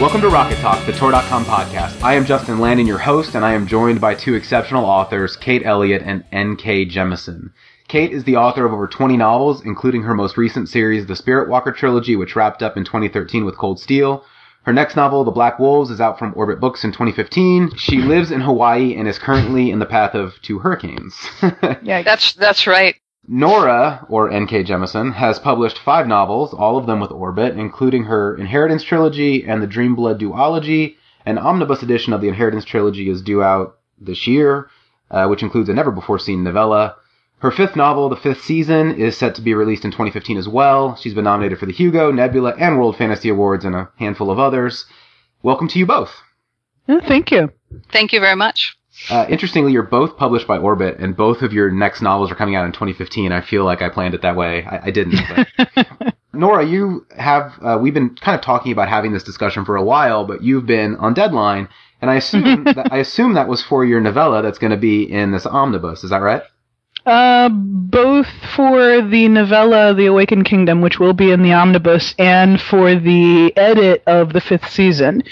Welcome to Rocket Talk, the Tor.com podcast. I am Justin Landon, your host, and I am joined by two exceptional authors, Kate Elliott and N.K. Jemisin. Kate is the author of over 20 novels, including her most recent series, the Spirit Walker trilogy, which wrapped up in 2013 with Cold Steel. Her next novel, The Black Wolves, is out from Orbit Books in 2015. She lives in Hawaii and is currently in the path of 2 hurricanes. Yeah, that's right. Nora, or N.K. Jemisin, has published 5 novels, all of them with Orbit, including her Inheritance trilogy and the Dreamblood duology. An omnibus edition of the Inheritance trilogy is due out this year, which includes a never-before-seen novella. Her 5th novel, The Fifth Season, is set to be released in 2015 as well. She's been nominated for the Hugo, Nebula, and World Fantasy Awards, and a handful of others. Welcome to you both. Thank you. Thank you very much. Interestingly, you're both published by Orbit, and both of your next novels are coming out in 2015. I feel like I planned it that way. I didn't. But. Nora, you have, we've been kind of talking about having this discussion for a while, but you've been on deadline, and I assume that was for your novella that's going to be in this omnibus. Is that right? Both for the novella, The Awakened Kingdom, which will be in the omnibus, and for the edit of the 5th season.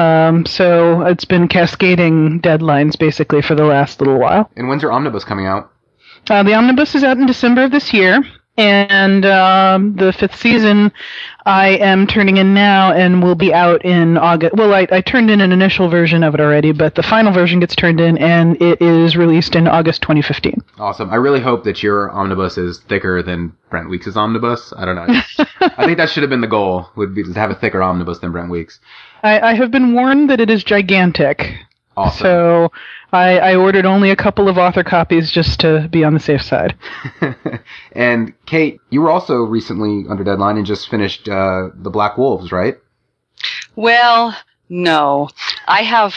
So it's been cascading deadlines, basically, for the last little while. And when's your omnibus coming out? The omnibus is out in December of this year, and the 5th season I am turning in now and will be out in August. Well, I turned in an initial version of it already, but the final version gets turned in, and it is released in August 2015. Awesome. I really hope that your omnibus is thicker than Brent Weeks' omnibus. I don't know. I think that should have been the goal, would be to have a thicker omnibus than Brent Weeks. I have been warned that it is gigantic. Awesome. So I ordered only a couple of author copies just to be on the safe side. And Kate, you were also recently under deadline and just finished The Black Wolves, right? Well, no. I have,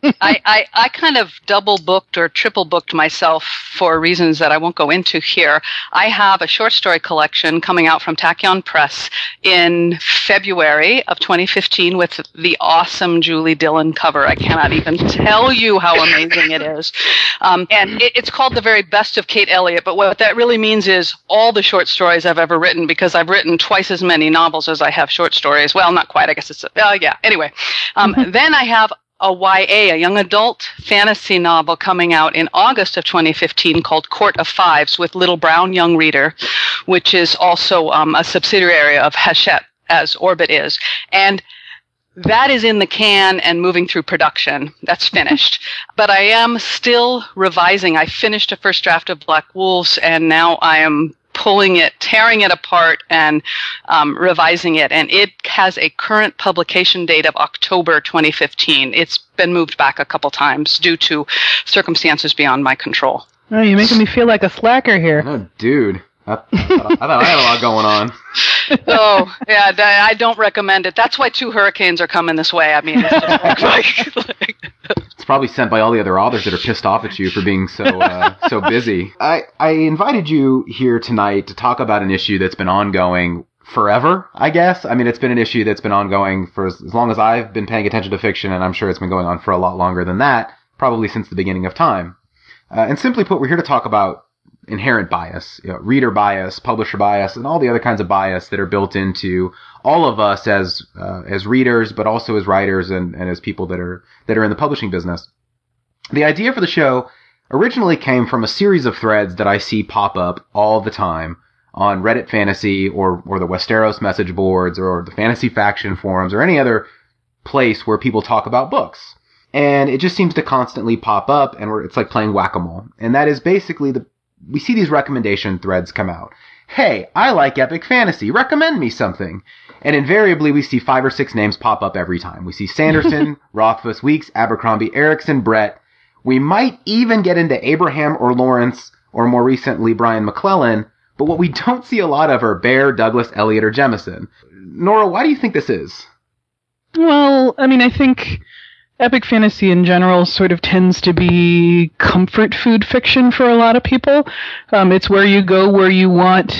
I kind of double booked or triple booked myself for reasons that I won't go into here. I have a short story collection coming out from Tachyon Press in February of 2015 with the awesome Julie Dillon cover. I cannot even tell you how amazing it is. And it's called The Very Best of Kate Elliott, but what that really means is all the short stories I've ever written, because I've written twice as many novels as I have short stories. Well, not quite. I guess it's, yeah. Anyway. Then I have a YA, a young adult fantasy novel coming out in August of 2015 called Court of Fives with Little Brown Young Reader, which is also a subsidiary of Hachette, as Orbit is. And that is in the can and moving through production. That's finished. But I am still revising. I finished a first draft of Black Wolves, and now I am pulling it, tearing it apart, and revising it. And it has a current publication date of October 2015. It's been moved back a couple times due to circumstances beyond my control. Oh, you're making me feel like a slacker here. Oh, dude. I thought I had a lot going on. Oh, yeah, I don't recommend it. That's why 2 hurricanes are coming this way. I mean, it's just like It's probably sent by all the other authors that are pissed off at you for being so busy. I invited you here tonight to talk about an issue that's been ongoing forever, I guess. I mean, it's been an issue that's been ongoing for as long as I've been paying attention to fiction, and I'm sure it's been going on for a lot longer than that, probably since the beginning of time. And simply put, we're here to talk about inherent bias, reader bias, publisher bias, and all the other kinds of bias that are built into all of us as readers, but also as writers and as people that are in the publishing business. The idea for the show originally came from a series of threads that I see pop up all the time on Reddit Fantasy or the Westeros message boards or the Fantasy Faction forums or any other place where people talk about books. And it just seems to constantly pop up, and it's like playing whack-a-mole. And that is basically we see these recommendation threads come out. Hey, I like epic fantasy. Recommend me something. And invariably, we see 5 or 6 names pop up every time. We see Sanderson, Rothfuss, Weeks, Abercrombie, Erickson, Brett. We might even get into Abraham or Lawrence, or more recently, Brian McClellan. But what we don't see a lot of are Bear, Douglas, Elliott, or Jemisin. Nora, why do you think this is? Well, I mean, I think epic fantasy in general sort of tends to be comfort food fiction for a lot of people. It's where you go where you want,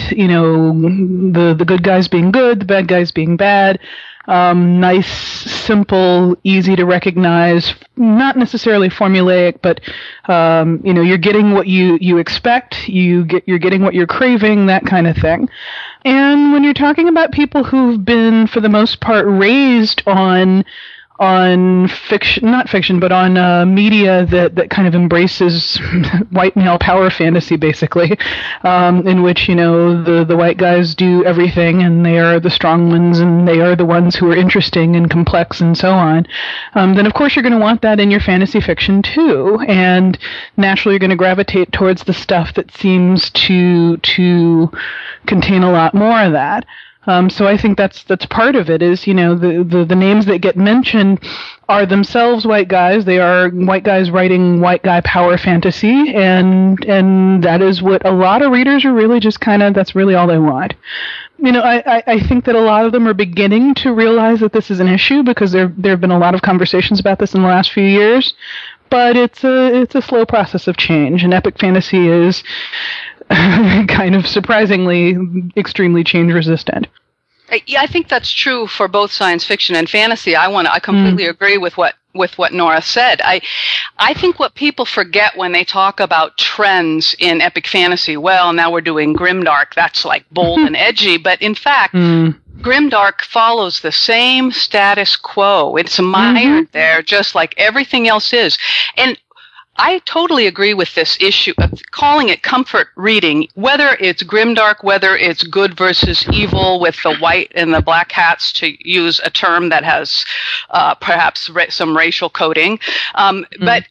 the good guys being good, the bad guys being bad. Nice, simple, easy to recognize, not necessarily formulaic, but, you're getting what you expect, you're getting what you're craving, that kind of thing. And when you're talking about people who've been, for the most part, raised on on fiction, not fiction, but on media that kind of embraces white male power fantasy, basically, in which, the white guys do everything and they are the strong ones and they are the ones who are interesting and complex and so on, then of course you're going to want that in your fantasy fiction too. And naturally you're going to gravitate towards the stuff that seems to contain a lot more of that. So I think that's part of it is, the names that get mentioned are themselves white guys. They are white guys writing white guy power fantasy, and that is what a lot of readers are really just that's really all they want. I think that a lot of them are beginning to realize that this is an issue because there have been a lot of conversations about this in the last few years, but it's a slow process of change, and epic fantasy is kind of surprisingly extremely change resistant. Yeah, I think that's true for both science fiction and fantasy. I completely agree with what Nora said. I think what people forget when they talk about trends in epic fantasy, well, now we're doing grimdark, that's like bold and edgy, but in fact, grimdark follows the same status quo. It's mired there just like everything else is. And I totally agree with this issue of calling it comfort reading, whether it's grimdark, whether it's good versus evil with the white and the black hats, to use a term that has perhaps some racial coding. But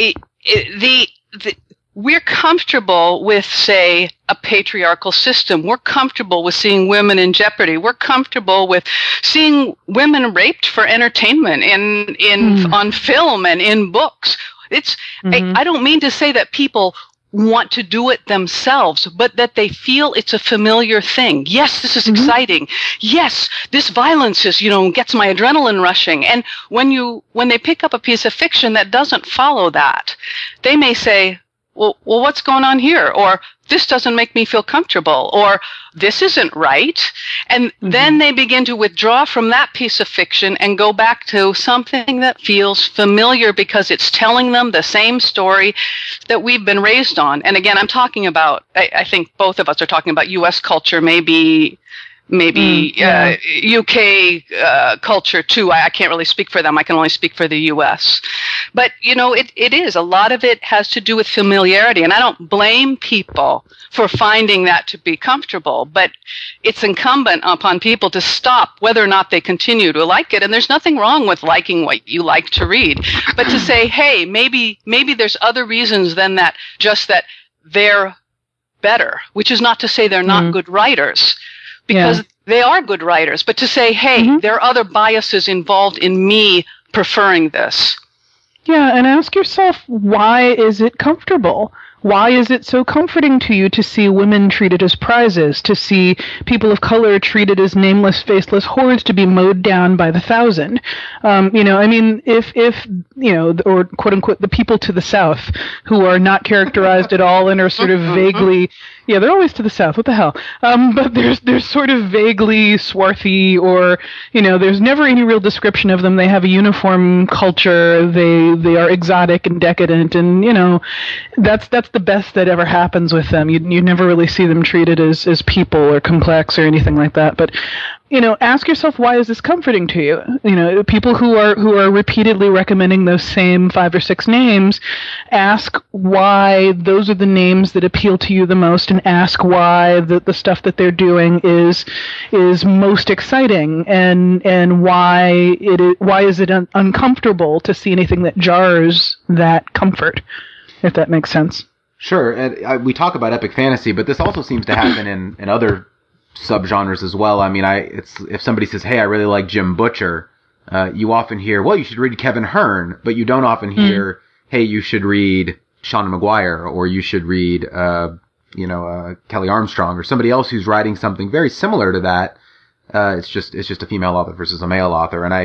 we're comfortable with, say, a patriarchal system. We're comfortable with seeing women in jeopardy. We're comfortable with seeing women raped for entertainment on film and in books. I don't mean to say that people want to do it themselves, but that they feel it's a familiar thing. Yes, this is exciting. Yes, this violence is, gets my adrenaline rushing. And when they pick up a piece of fiction that doesn't follow that, they may say, well, what's going on here? Or this doesn't make me feel comfortable, or this isn't right. And then they begin to withdraw from that piece of fiction and go back to something that feels familiar because it's telling them the same story that we've been raised on. And again, I'm talking about, I think both of us are talking about U.S. culture, maybe UK culture too. I can't really speak for them. I can only speak for the U.S. But, it is. A lot of it has to do with familiarity. And I don't blame people for finding that to be comfortable. But it's incumbent upon people to stop whether or not they continue to like it. And there's nothing wrong with liking what you like to read. But to say, hey, maybe there's other reasons than that, just that they're better, which is not to say they're not good writers. Because they are good writers, but to say, hey, there are other biases involved in me preferring this. Yeah, and ask yourself, why is it comfortable? Why is it so comforting to you to see women treated as prizes, to see people of color treated as nameless, faceless hordes to be mowed down by the thousand? If or quote unquote, the people to the South who are not characterized at all and are sort of vaguely, they're always to the South, what the hell? But they're sort of vaguely swarthy, or, there's never any real description of them. They have a uniform culture, they are exotic and decadent, and, that's the best that ever happens with them. You never really see them treated as people or complex or anything like that. But ask yourself, why is this comforting to you? People who are repeatedly recommending those same 5 or 6 names, ask why those are the names that appeal to you the most, and ask why the stuff that they're doing is most exciting, and why is it uncomfortable to see anything that jars that comfort, if that makes sense. Sure, and we talk about epic fantasy, but this also seems to happen in other subgenres as well. I mean, if somebody says, "Hey, I really like Jim Butcher," you often hear, "Well, you should read Kevin Hearn," but you don't often hear, "Hey, you should read Sean McGuire," or "You should read, Kelly Armstrong," or somebody else who's writing something very similar to that. It's just a female author versus a male author, and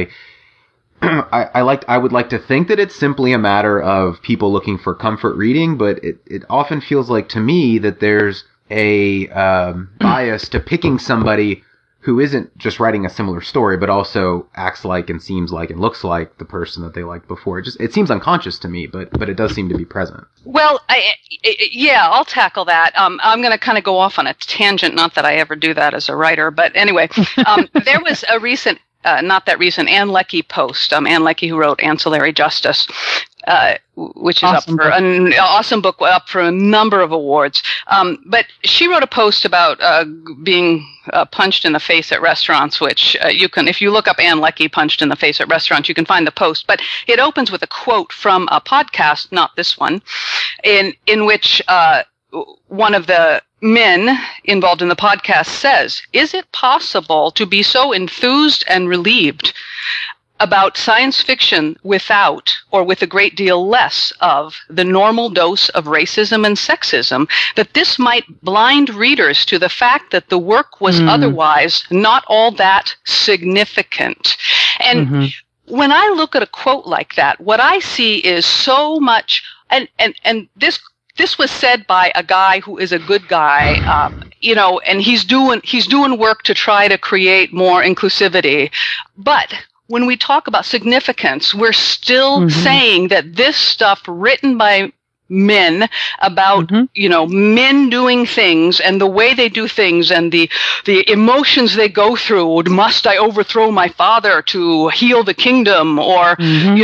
I would like to think that it's simply a matter of people looking for comfort reading, but it often feels like to me that there's a bias to picking somebody who isn't just writing a similar story, but also acts like and seems like and looks like the person that they liked before. It seems unconscious to me, but it does seem to be present. Well, I'll tackle that. I'm going to kind of go off on a tangent, not that I ever do that as a writer, but anyway, there was a recent not that recent, Ann Leckie post. Ann Leckie, who wrote Ancillary Justice, which is Awesome up for an awesome book, up for a number of awards. But she wrote a post about being punched in the face at restaurants, which you can, if you look up Ann Leckie punched in the face at restaurants, you can find the post. But it opens with a quote from a podcast, not this one, in which one of the men involved in the podcast says, "Is it possible to be so enthused and relieved about science fiction without, or with a great deal less of, the normal dose of racism and sexism, that this might blind readers to the fact that the work was otherwise not all that significant?" And when I look at a quote like that, what I see is so much, and this was said by a guy who is a good guy, and he's doing work to try to create more inclusivity. But when we talk about significance, we're still saying that this stuff written by men about, men doing things and the way they do things and the emotions they go through. Must I overthrow my father to heal the kingdom? Or,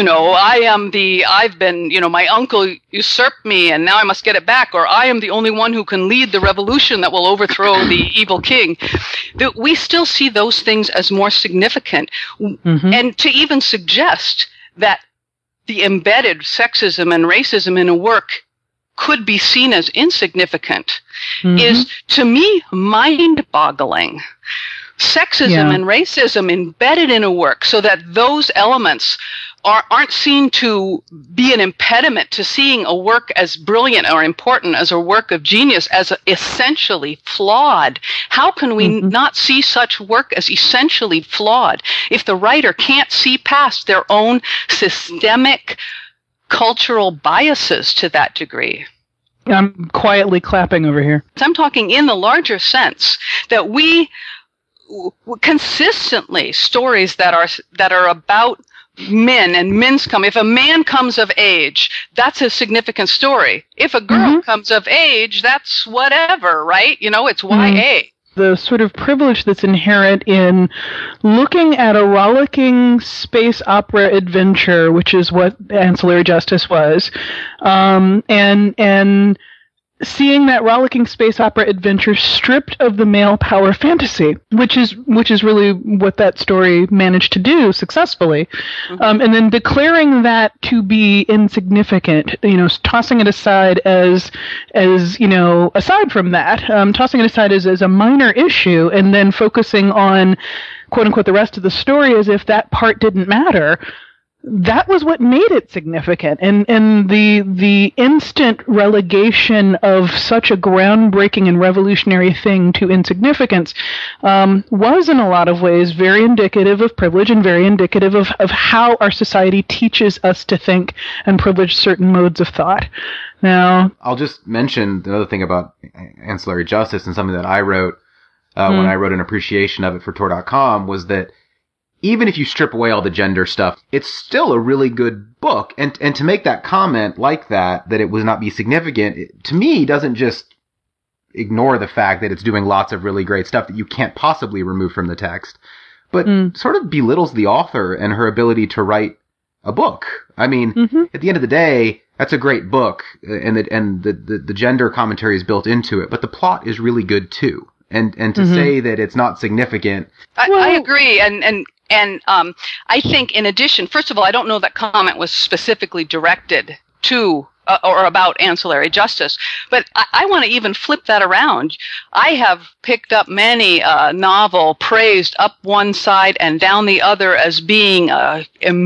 I've been, my uncle usurped me and now I must get it back. Or I am the only one who can lead the revolution that will overthrow the evil king. That we still see those things as more significant. And to even suggest that the embedded sexism and racism in a work could be seen as insignificant is, to me, mind-boggling. Sexism and racism embedded in a work so that those elements aren't seen to be an impediment to seeing a work as brilliant or important as a work of genius as essentially flawed. How can we not see such work as essentially flawed if the writer can't see past their own systemic cultural biases to that degree? I'm quietly clapping over here. I'm talking in the larger sense that we consistently, stories that are about men and men's come. If a man comes of age, that's a significant story. If a girl comes of age, that's whatever, right? It's YA. The sort of privilege that's inherent in looking at a rollicking space opera adventure, which is what Ancillary Justice was, and seeing that rollicking space opera adventure stripped of the male power fantasy, which is really what that story managed to do successfully, and then declaring that to be insignificant, tossing it aside as aside from that, tossing it aside as a minor issue, and then focusing on quote unquote the rest of the story as if that part didn't matter. That was what made it significant, and the instant relegation of such a groundbreaking and revolutionary thing to insignificance was in a lot of ways very indicative of privilege and very indicative of how our society teaches us to think and privilege certain modes of thought. Now, I'll just mention the other thing about Ancillary Justice, and something that I wrote when I wrote an appreciation of it for Tor.com, was that even if you strip away all the gender stuff, it's still a really good book. And to make that comment like that it would not be significant, to me, doesn't just ignore the fact that it's doing lots of really great stuff that you can't possibly remove from the text, but sort of belittles the author and her ability to write a book. I mean, at the end of the day, that's a great book, and the gender commentary is built into it, but the plot is really good too. And to say that it's not significant, I agree. And I think, in addition, first of all, I don't know that comment was specifically directed to or about Ancillary Justice, but I want to even flip that around. I have picked up many novel praised up one side and down the other as being a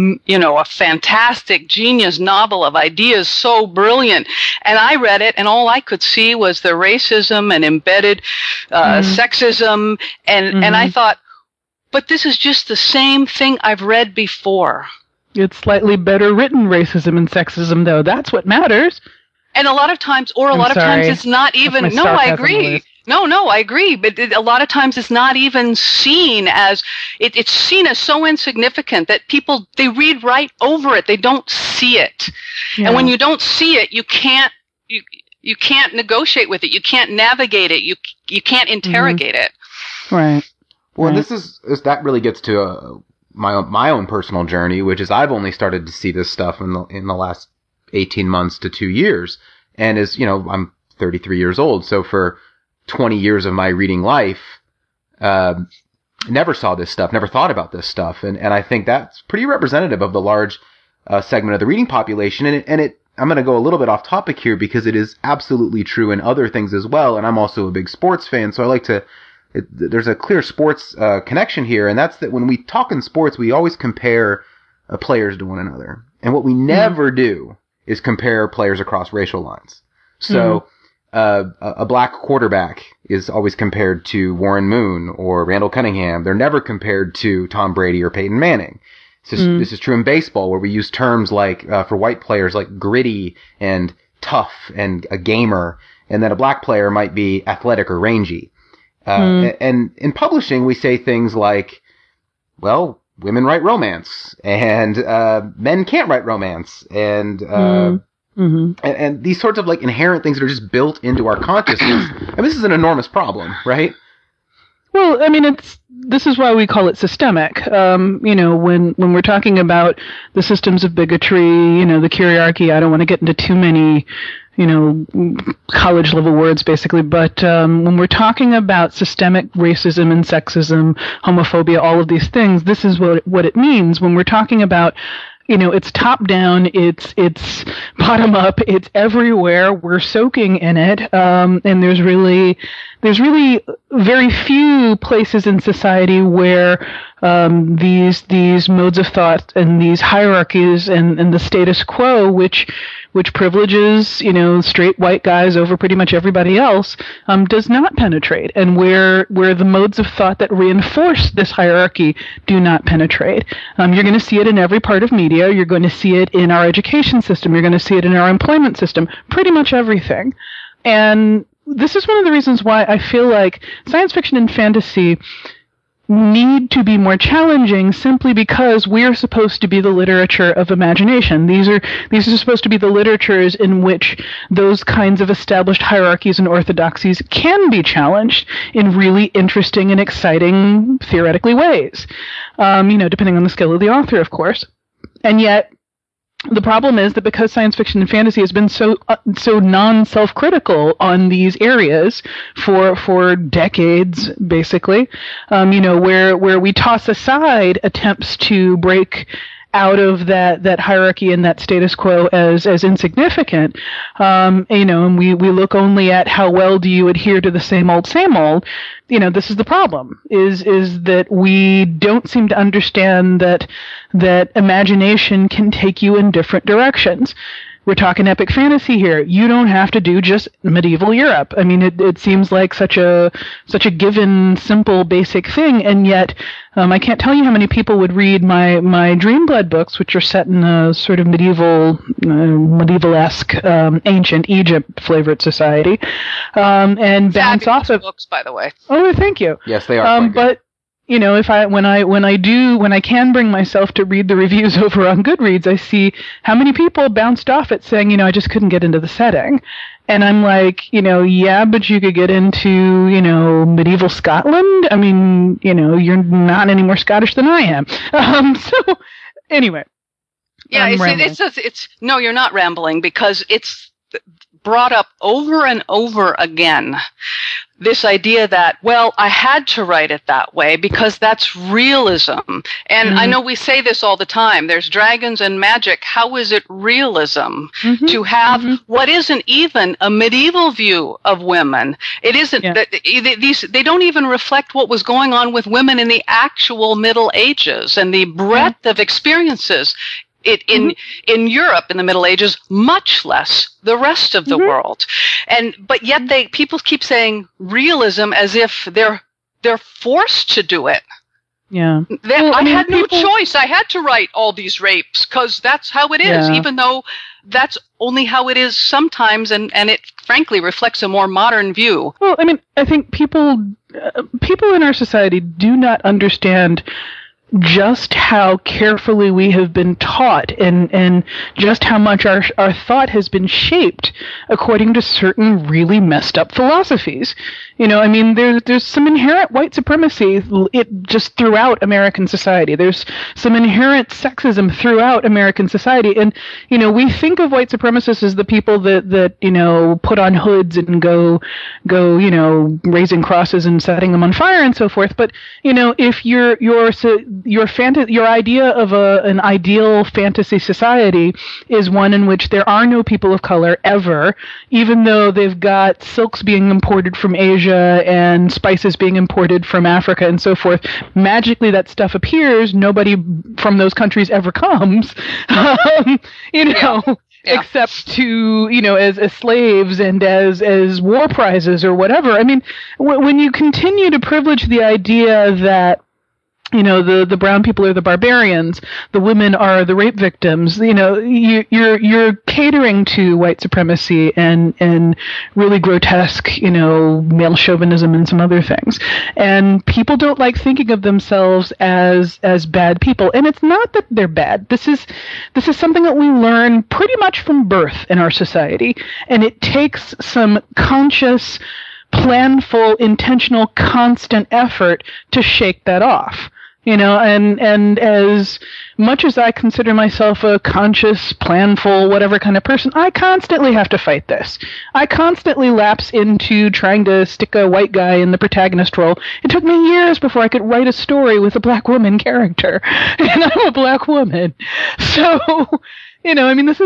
fantastic genius novel of ideas, so brilliant. And I read it, and all I could see was the racism and embedded sexism, and I thought, but this is just the same thing I've read before. It's slightly better written racism and sexism, though. That's what matters. And a lot of times it's not even. No, I agree. No, I agree. But a lot of times it's not even seen as. It's seen as so insignificant that people, they read right over it. They don't see it. Yeah. And when you don't see it, you can't negotiate with it. You can't navigate it. You can't interrogate it. Right. Well, that really gets to my own personal journey, which is I've only started to see this stuff in the last 18 months to 2 years. And as you know, I'm 33 years old. So for 20 years of my reading life, never saw this stuff, never thought about this stuff. And I think that's pretty representative of the large segment of the reading population. And I'm going to go a little bit off topic here because it is absolutely true in other things as well. And I'm also a big sports fan. So I like to, there's a clear sports connection here. And that's that when we talk in sports, we always compare players to one another. And what we never do is compare players across racial lines. So a black quarterback is always compared to Warren Moon or Randall Cunningham. They're never compared to Tom Brady or Peyton Manning. This is true in baseball, where we use terms like, for white players, like gritty and tough and a gamer, and then a black player might be athletic or rangy. And in publishing, we say things like, well, women write romance, and men can't write romance, and and these sorts of like inherent things that are just built into our consciousness. And this is an enormous problem, right? Well, I mean, this is why we call it systemic. When we're talking about the systems of bigotry, the Kyriarchy, I don't want to get into too many, college level words basically, but when we're talking about systemic racism and sexism, homophobia, all of these things, this is what it means when we're talking about, it's top down, it's bottom up, it's everywhere. We're soaking in it, and there's really very few places in society where these modes of thought and these hierarchies and the status quo, which privileges straight white guys over pretty much everybody else, does not penetrate, and where the modes of thought that reinforce this hierarchy do not penetrate. You're going to see it in every part of media. You're going to see it in our education system. You're going to see it in our employment system. Pretty much everything. And this is one of the reasons why I feel like science fiction and fantasy need to be more challenging, simply because we are supposed to be the literature of imagination. These are supposed to be the literatures in which those kinds of established hierarchies and orthodoxies can be challenged in really interesting and exciting, theoretically, ways. Depending on the skill of the author, of course. And yet, the problem is that because science fiction and fantasy has been so non-self-critical on these areas for decades, basically, where we toss aside attempts to break out of that hierarchy and that status quo as insignificant, and we look only at how well do you adhere to the same old. This is the problem, is that we don't seem to understand that imagination can take you in different directions. We're talking epic fantasy here. You don't have to do just medieval Europe. I mean, it seems like such a given, simple, basic thing, and yet I can't tell you how many people would read my Dreamblood books, which are set in a sort of medieval-esque, ancient Egypt flavored society, and bounce off of books, by the way. Oh, thank you. Yes, they are. But if when I can bring myself to read the reviews over on Goodreads, I see how many people bounced off it saying, I just couldn't get into the setting. And I'm like, yeah, but you could get into, medieval Scotland. I mean, you're not any more Scottish than I am. So anyway. Yeah, no, you're not rambling, because it's brought up over and over again. This idea that, well, I had to write it that way because that's realism. And I know we say this all the time. There's dragons and magic. How is it realism to have what isn't even a medieval view of women? It isn't. They don't even reflect what was going on with women in the actual Middle Ages and the breadth of experiences. In Europe in the Middle Ages, much less the rest of the world, but yet people keep saying realism as if they're forced to do it. Yeah, I had no choice. I had to write all these rapes because that's how it is, even though that's only how it is sometimes, and it frankly reflects a more modern view. Well, I mean, I think people in our society do not understand just how carefully we have been taught and just how much our thought has been shaped according to certain really messed up philosophies. You know, I mean, there's some inherent white supremacy just throughout American society. There's some inherent sexism throughout American society. And, you know, we think of white supremacists as the people that you know, put on hoods and go, you know, raising crosses and setting them on fire and so forth. But, you know, if your idea of an ideal fantasy society is one in which there are no people of color ever, even though they've got silks being imported from Asia and spices being imported from Africa and so forth, magically that stuff appears. Nobody from those countries ever comes, you know. Yeah. Except to, you know, as slaves and as war prizes or whatever. I mean, when you continue to privilege the idea that, you know, the brown people are the barbarians, the women are the rape victims, you know, you're catering to white supremacy and really grotesque, you know, male chauvinism and some other things. And people don't like thinking of themselves as bad people. And it's not that they're bad. This is something that we learn pretty much from birth in our society. And it takes some conscious, planful, intentional, constant effort to shake that off. You know, and as much as I consider myself a conscious, planful, whatever kind of person, I constantly have to fight this. I constantly lapse into trying to stick a white guy in the protagonist role. It took me years before I could write a story with a black woman character, and I'm a black woman. So, you know, I mean,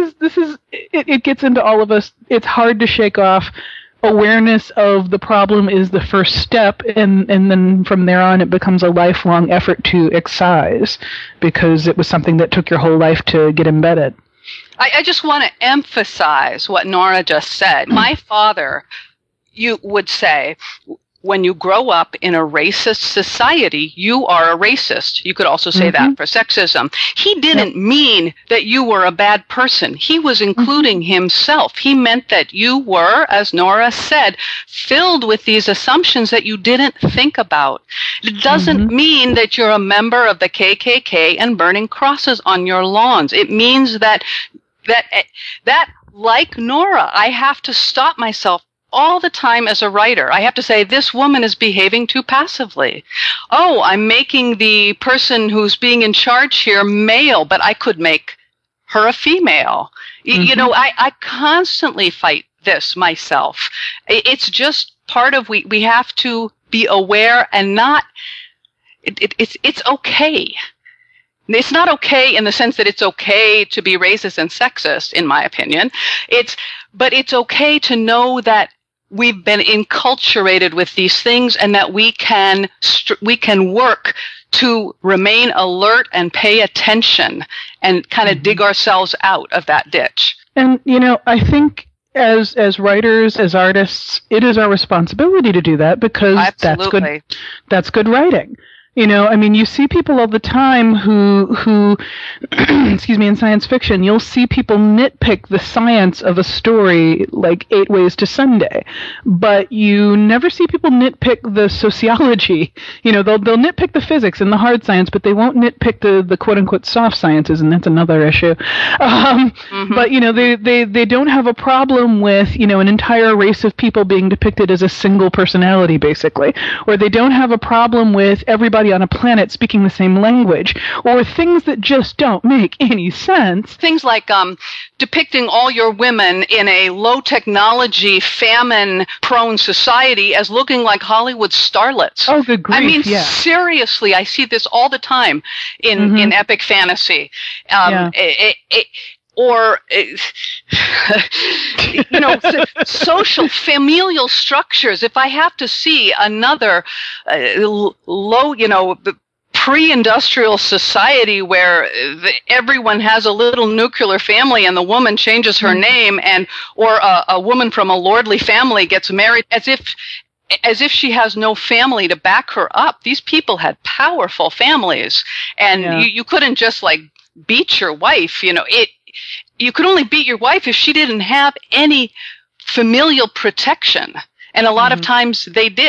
it gets into all of us. It's hard to shake off. Awareness of the problem is the first step, and then from there on it becomes a lifelong effort to excise, because it was something that took your whole life to get embedded. I just want to emphasize what Nora just said. My father, you would say, when you grow up in a racist society, you are a racist. You could also say that for sexism. He didn't mean that you were a bad person. He was including himself. He meant that you were, as Nora said, filled with these assumptions that you didn't think about. It doesn't mean that you're a member of the KKK and burning crosses on your lawns. It means that like Nora, I have to stop myself all the time as a writer. I have to say, this woman is behaving too passively. Oh, I'm making the person who's being in charge here male, but I could make her a female. You know, I constantly fight this myself. It's just part of, we have to be aware and not, it's okay. It's not okay in the sense that it's okay to be racist and sexist, in my opinion. But it's okay to know that we've been enculturated with these things, and that we can work to remain alert and pay attention and kind of dig ourselves out of that ditch. And, you know, I think as writers, as artists, it is our responsibility to do that, because that's good writing. You know, I mean, you see people all the time who excuse me, in science fiction, you'll see people nitpick the science of a story like 8 Ways to Sunday, but you never see people nitpick the sociology. You know, they'll nitpick the physics and the hard science, but they won't nitpick the quote-unquote soft sciences, and that's another issue. But, you know, they don't have a problem with, you know, an entire race of people being depicted as a single personality, basically, or they don't have a problem with everybody on a planet speaking the same language, or things that just don't make any sense. Things like depicting all your women in a low technology, famine prone society as looking like Hollywood starlets. Oh, good grief. I mean, seriously, I see this all the time in epic fantasy. Or, you know, social, familial structures. If I have to see another low, you know, pre-industrial society where everyone has a little nuclear family and the woman changes her name, or a woman from a lordly family gets married as if she has no family to back her up. These people had powerful families, and you couldn't just like beat your wife, you know, you could only beat your wife if she didn't have any familial protection. And a lot of times they did.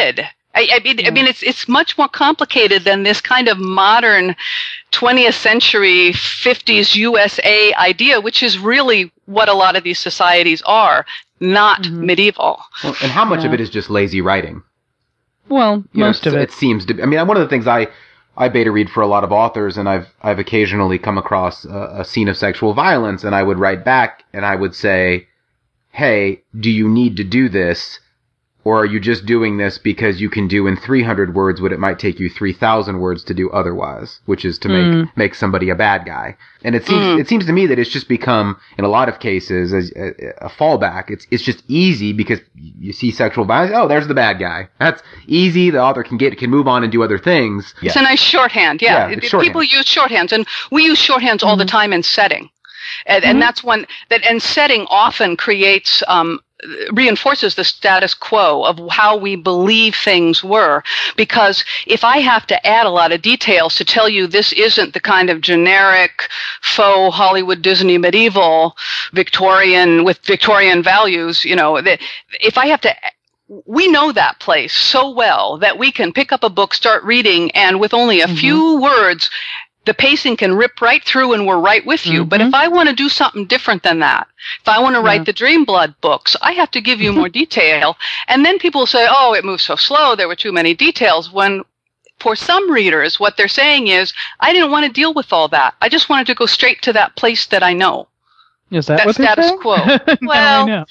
I mean, it's much more complicated than this kind of modern 20th century 50s USA idea, which is really what a lot of these societies are, not medieval. Well, and how much of it is just lazy writing? Well, most of it. It seems to be. I mean, one of the things I beta read for a lot of authors, and I've occasionally come across a scene of sexual violence, and I would write back and I would say, hey, do you need to do this? Or are you just doing this because you can do in 300 words what it might take you 3,000 words to do otherwise, which is to make somebody a bad guy. And it seems to me that it's just become, in a lot of cases, as a fallback. It's just easy because you see sexual violence. Oh, there's the bad guy. That's easy. The author can move on and do other things. It's a nice shorthand. Yeah, shorthand. People use shorthands, and we use shorthands all the time in setting. And that's one that, and setting often creates, reinforces the status quo of how we believe things were. Because if I have to add a lot of details to tell you this isn't the kind of generic faux Hollywood Disney medieval Victorian with Victorian values, if I have to, we know that place so well that we can pick up a book, start reading, and with only a few words, the pacing can rip right through and we're right with you. But if I want to do something different than that, if I want to write the Dreamblood books, I have to give you more detail. And then people say, oh, it moves so slow, there were too many details. When for some readers, what they're saying is, I didn't want to deal with all that. I just wanted to go straight to that place that I know. Is that what status saying? Quo? Well,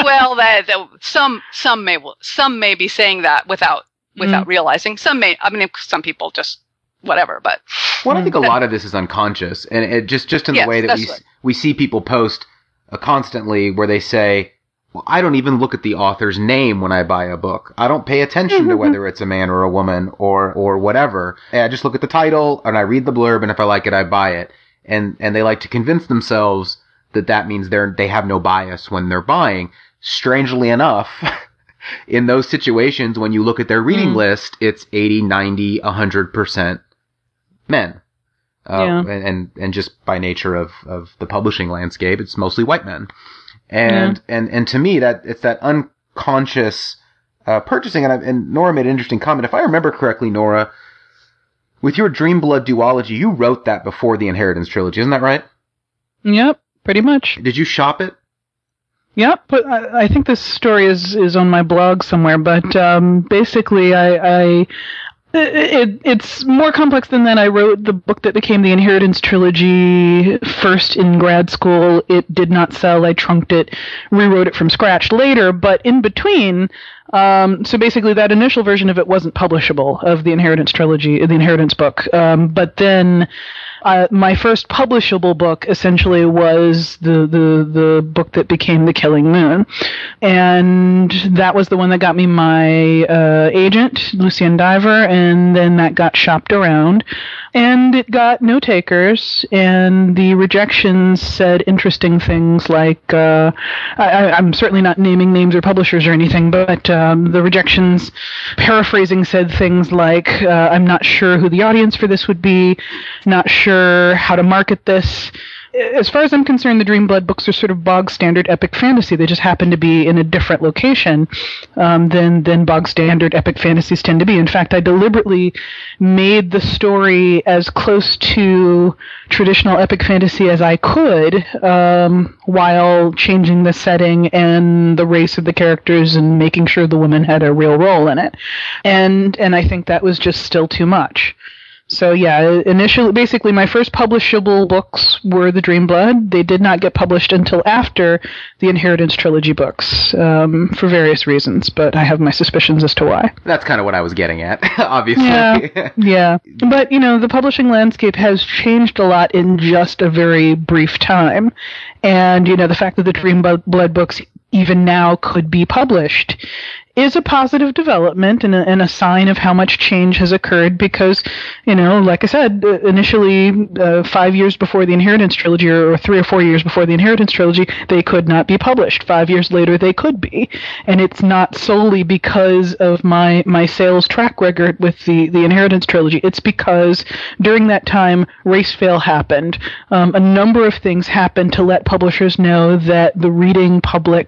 some may be saying that without realizing. Some may. I mean, some people just whatever. But I think a lot of this is unconscious, and it just in the way that we see people post constantly where they say, "Well, I don't even look at the author's name when I buy a book. I don't pay attention to whether it's a man or a woman or whatever. I just look at the title and I read the blurb, and if I like it, I buy it." And they like to convince themselves that means they have no bias when they're buying. Strangely enough, in those situations, when you look at their reading list, it's 80, 90, 100% men. And just by nature of the publishing landscape, it's mostly white men. And to me, that it's that unconscious purchasing. And Nora made an interesting comment. If I remember correctly, Nora, with your Dreamblood duology, you wrote that before the Inheritance trilogy, isn't that right? Yep. Pretty much. Did you shop it? Yep, but I think this story is on my blog somewhere. But basically, it's more complex than that. I wrote the book that became the Inheritance trilogy first in grad school. It did not sell. I trunked it, rewrote it from scratch later. But in between, so basically that initial version of it wasn't publishable, of the Inheritance trilogy, the Inheritance book. But then my first publishable book essentially was the book that became The Killing Moon. And that was the one that got me my agent, Lucienne Diver, and then that got shopped around. And it got no takers, and the rejections said interesting things like, I'm certainly not naming names or publishers or anything, but the rejections, paraphrasing, said things like, I'm not sure who the audience for this would be, not sure how to market this. As far as I'm concerned, the Dreamblood books are sort of bog standard epic fantasy. They just happen to be in a different location than bog standard epic fantasies tend to be. In fact, I deliberately made the story as close to traditional epic fantasy as I could, while changing the setting and the race of the characters and making sure the woman had a real role in it. And I think that was just still too much. So yeah, initially, basically my first publishable books were the Dreamblood. They did not get published until after the Inheritance trilogy books, for various reasons, but I have my suspicions as to why. That's kind of what I was getting at, obviously. Yeah. But, the publishing landscape has changed a lot in just a very brief time. And, the fact that the Dreamblood books even now could be published is a positive development and a sign of how much change has occurred because, like I said, initially 5 years before the Inheritance trilogy or 3 or 4 years before the Inheritance trilogy, they could not be published. 5 years later, they could be. And it's not solely because of my sales track record with the Inheritance trilogy. It's because during that time, race fail happened. A number of things happened to let publishers know that the reading public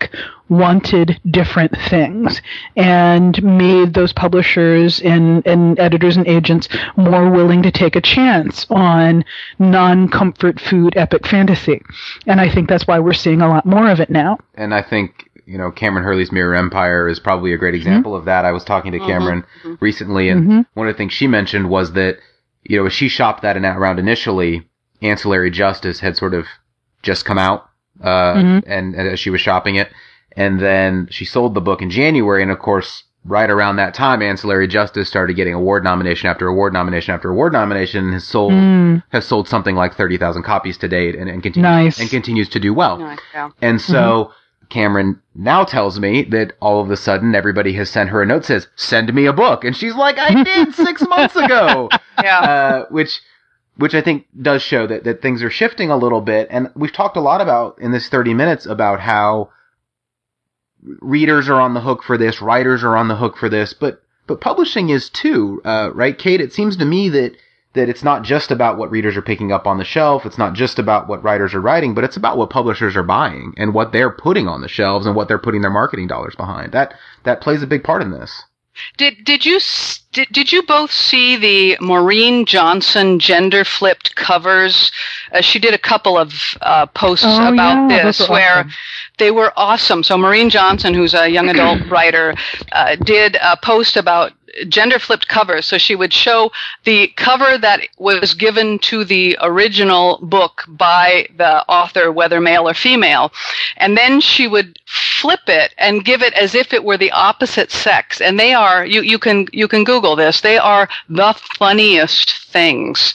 wanted different things and made those publishers and editors and agents more willing to take a chance on non-comfort food epic fantasy. And I think that's why we're seeing a lot more of it now. And I think, Kameron Hurley's Mirror Empire is probably a great example of that. I was talking to Cameron recently, and one of the things she mentioned was that, as she shopped that around initially, Ancillary Justice had sort of just come out, and as she was shopping it, and then she sold the book in January, and of course, right around that time, Ancillary Justice started getting award nomination after award nomination after award nomination, and has sold something like 30,000 copies to date, and continues to do well. Nice, yeah. And so Cameron now tells me that all of a sudden everybody has sent her a note that says, "Send me a book," and she's like, "I did 6 months ago." Yeah. Which I think does show that things are shifting a little bit, and we've talked a lot about in this 30 minutes about how readers are on the hook for this, writers are on the hook for this, but publishing is too, right, Kate? It seems to me that it's not just about what readers are picking up on the shelf, it's not just about what writers are writing, but it's about what publishers are buying and what they're putting on the shelves and what they're putting their marketing dollars behind. That plays a big part in this. Did you both see the Maureen Johnson gender flipped covers? She did a couple of posts about this where they were awesome. So Maureen Johnson, who's a young adult writer, did a post about gender flipped covers. So she would show the cover that was given to the original book by the author, whether male or female, and then she would flip it and give it as if it were the opposite sex. And they are, you can Google this, they are the funniest things.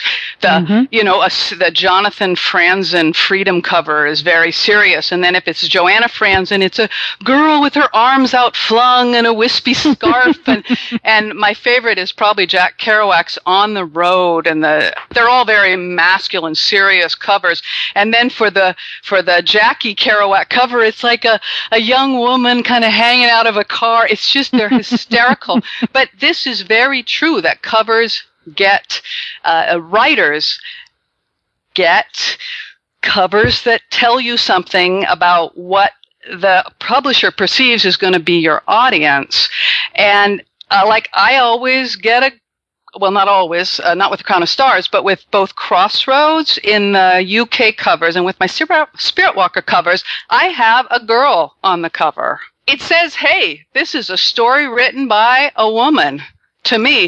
The Jonathan Franzen Freedom cover is very serious, and then if it's Joanna Franzen, it's a girl with her arms outflung and a wispy scarf, and my favorite is probably Jack Kerouac's On the Road, and they're all very masculine, serious covers. And then for the Jackie Kerouac cover, it's like a young woman kind of hanging out of a car. It's just, they're hysterical. But this is very true, that covers get, writers get covers that tell you something about what the publisher perceives is going to be your audience. And I always get not always, not with the Crown of Stars, but with both Crossroads in the UK covers and with my Spirit Walker covers, I have a girl on the cover. It says, hey, this is a story written by a woman. To me,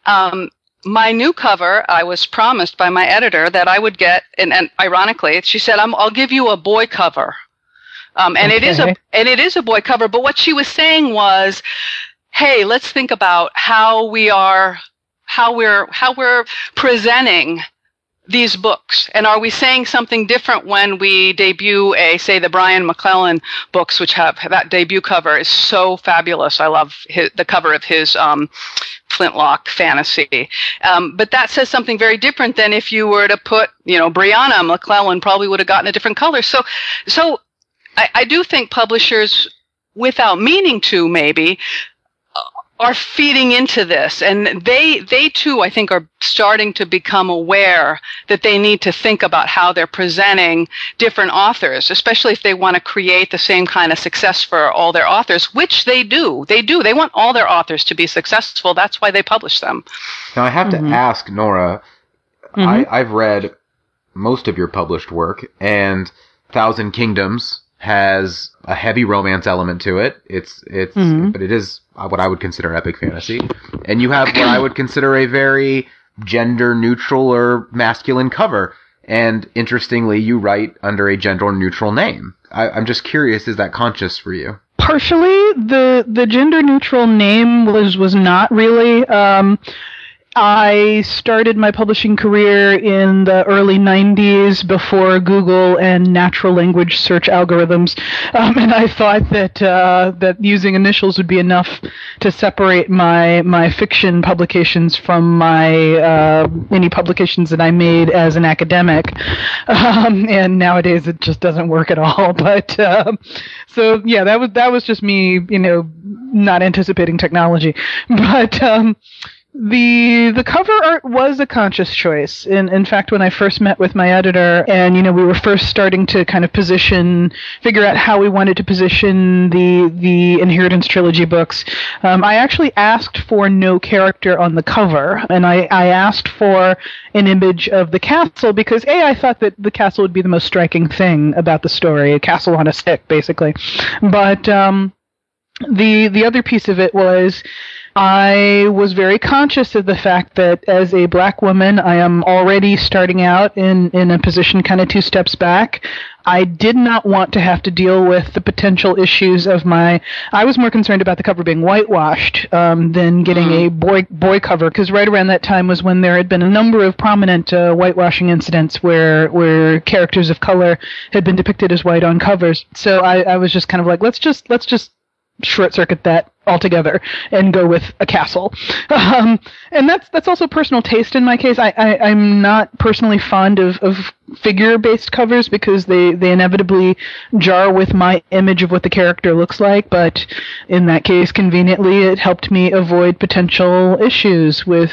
my new cover, I was promised by my editor that I would get, and ironically, she said, I'll give you a boy cover. And it is a boy cover, but what she was saying was, hey, let's think about how we're presenting these books, and are we saying something different when we debut say the Brian McClellan books, which have that debut cover is so fabulous. I love the cover of his Flintlock fantasy, but that says something very different than if you were to put, Brianna McClellan probably would have gotten a different color. So I do think publishers, without meaning to, maybe, are feeding into this, and they too, I think, are starting to become aware that they need to think about how they're presenting different authors, especially if they want to create the same kind of success for all their authors, which they do. They want all their authors to be successful. That's why they publish them. Now, I have to ask, Nora, I've read most of your published work, and Thousand Kingdoms has a heavy romance element to it. But it is what I would consider epic fantasy. And you have what I would consider a very gender neutral or masculine cover. And interestingly, you write under a gender neutral name. I'm just curious, is that conscious for you? Partially, the gender neutral name was not really. I started my publishing career in the early 90s before Google and natural language search algorithms, and I thought that using initials would be enough to separate my fiction publications from my any publications that I made as an academic, and nowadays it just doesn't work at all. But so yeah, that was just me, not anticipating technology, but. The cover art was a conscious choice. In fact, when I first met with my editor, and we were first starting to kind of figure out how we wanted to position the Inheritance trilogy books, I actually asked for no character on the cover, and I asked for an image of the castle because I thought that the castle would be the most striking thing about the story, a castle on a stick, basically. But the other piece of it was, I was very conscious of the fact that as a black woman, I am already starting out in a position kind of 2 steps back. I did not want to have to deal with the potential issues of I was more concerned about the cover being whitewashed than getting a boy cover, because right around that time was when there had been a number of prominent whitewashing incidents where characters of color had been depicted as white on covers. So I was just kind of like, let's just short circuit that altogether and go with a castle. And that's also personal taste in my case. I'm not personally fond of figure-based covers because they inevitably jar with my image of what the character looks like, but in that case, conveniently, it helped me avoid potential issues with